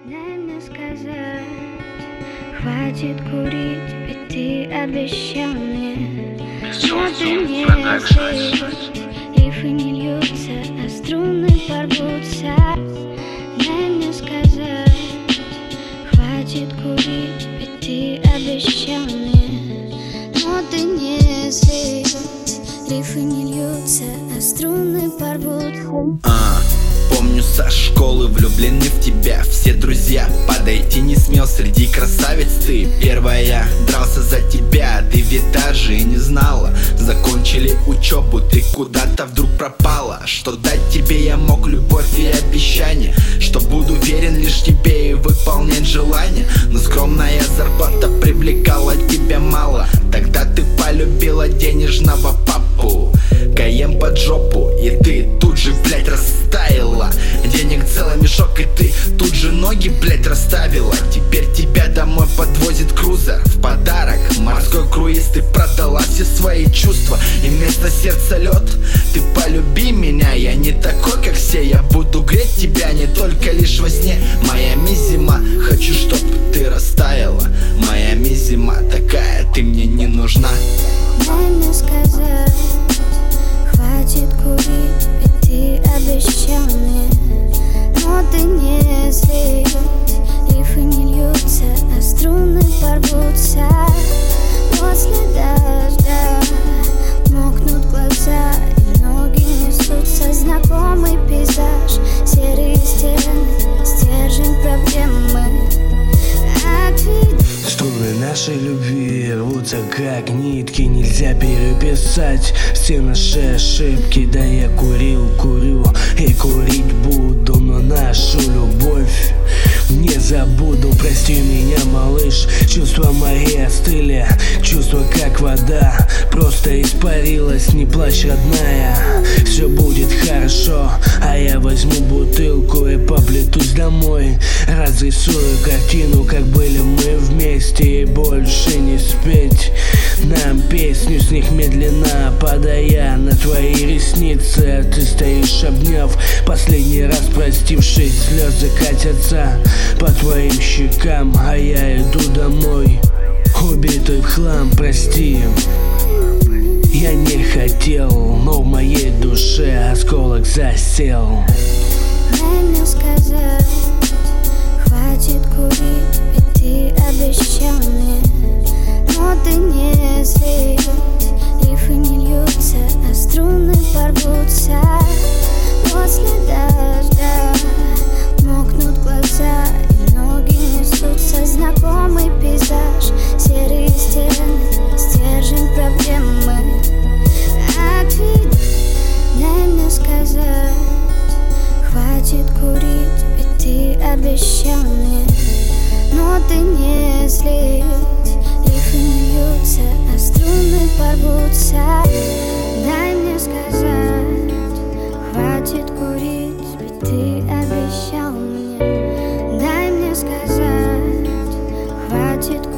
Дай мне сказать, хватит курить, ведь ты обещал мне. Ноты не слышать, рифы не льются, а струны порвутся. Дай мне сказать, хватит курить, ведь ты обещал мне. Ноты не слышать, рифы не льются, а струны порвутся. Помню со школы, влюблены в тебя все друзья. Подойти не смел, среди красавиц ты первая. Дрался за тебя, ты ведь даже и не знала. Закончили учебу, ты куда-то вдруг пропала. Что дать тебе я мог, любовь и обещание, что буду верен лишь тебе и выполнять желания. Но скромная зарплата привлекала тебя мало. Тогда ты полюбила денежного папу. Каем под жопу, и ты тут же, блять, растаяла. Денег целый мешок, и ты тут же ноги, блять, расставила. Теперь тебя домой подвозит крузер. В подарок морской круиз, ты продала все свои чувства, и вместо сердца лед. Ты полюби меня, я не такой, как все. Я буду греть тебя не только лишь во сне. Майами зима, хочу, чтоб ты растаяла. Майами зима, такая ты мне не нужна. Дай мне сказать, хватит курить, ведь ты обещал мне. Ноты не слышать, рифы не льются, а струны порвутся. После дождя мокнут глаза, и ноги несутся. Знакомый пейзаж, серые стены, стержень проблемы. Струны нашей любви рвутся как нитки, нельзя переписать все наши ошибки. Да я курил, курю и курить буду, но нашу любовь не забуду. Прости меня, малыш, чувства мои остыли. Чувства как вода, просто испарилась. Не плачь, родная, все будет хорошо. А я возьму бутылку и поплетусь домой. Разрисую картину, как были мы вместе, и больше не спеть нам песню с них медленно, падая на твои ресницы. А ты стоишь, обняв, последний раз простившись. Слезы катятся по твоим щекам, а я иду домой, убитый в хлам. Прости, я не хотел, но в моей душе осколок засел. Дай мне сказать, хватит курить, ведь ты обещал мне. Ноты не слышать, рифы не льются, а струны порвутся. После дождя мокнут глаза, и ноги несутся. Знакомый пейзаж, серые стены, стержень проблемы. Отведи, дай мне сказать, хватит курить, ведь ты обещал мне. Ноты не слить, рифы не льются, а струны порвутся. Дай мне сказать, хватит курить, ведь ты обещал мне. Дай мне сказать, хватит